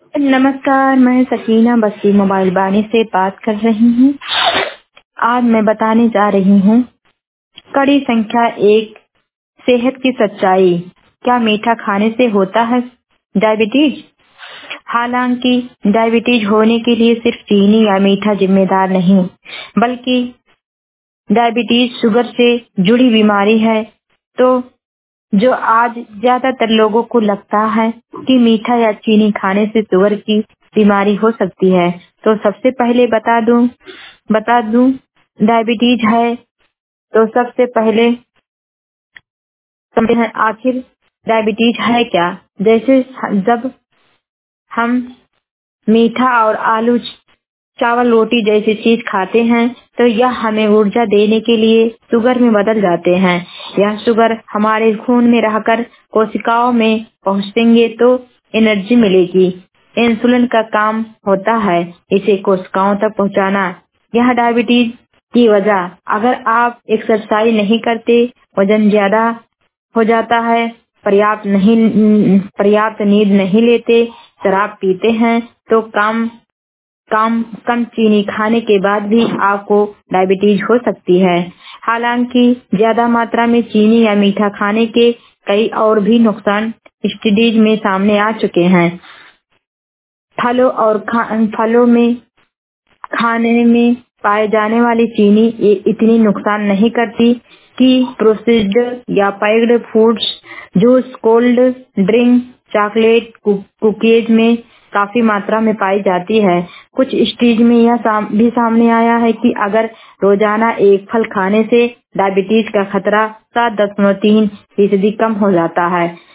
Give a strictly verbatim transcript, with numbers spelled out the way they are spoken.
नमस्कार, मैं सकीना बस्ती मोबाइल बानी से बात कर रही हूँ। आज मैं बताने जा रही हूँ कड़ी संख्या एक, सेहत की सच्चाई। क्या मीठा खाने से होता है डायबिटीज? हालांकि डायबिटीज होने के लिए सिर्फ चीनी या मीठा जिम्मेदार नहीं, बल्कि डायबिटीज शुगर से जुड़ी बीमारी है। तो जो आज ज्यादातर लोगों को लगता है कि मीठा या चीनी खाने से शुगर की बीमारी हो सकती है। तो सबसे पहले बता दूं बता दूं डायबिटीज है तो सबसे पहले समझते हैं आखिर डायबिटीज है क्या। जैसे जब हम मीठा और आलू चावल रोटी जैसी चीज खाते हैं तो यह हमें ऊर्जा देने के लिए शुगर में बदल जाते हैं। यह शुगर हमारे खून में रहकर कोशिकाओं में पहुंचेंगे तो एनर्जी मिलेगी। इंसुलिन का काम होता है इसे कोशिकाओं तक पहुंचाना। यह डायबिटीज की वजह, अगर आप एक्सरसाइज नहीं करते, वजन ज्यादा हो जाता है, पर्याप्त नहीं पर्याप्त नींद नहीं लेते, शराब पीते हैं तो कम कम कम चीनी खाने के बाद भी आपको डायबिटीज हो सकती है। हालांकि ज्यादा मात्रा में चीनी या मीठा खाने के कई और भी नुकसान स्टडीज में सामने आ चुके हैं। फलों और फलों में खाने में पाए जाने वाली चीनी ये इतनी नुकसान नहीं करती कि प्रोसेस्ड या packed foods, juice, cold drink, chocolate, cookies में काफी मात्रा में पाई जाती है। कुछ स्टडीज में यह साम, भी सामने आया है कि अगर रोजाना एक फल खाने से डायबिटीज का खतरा सात दशमलव तीन फीसदी कम हो जाता है।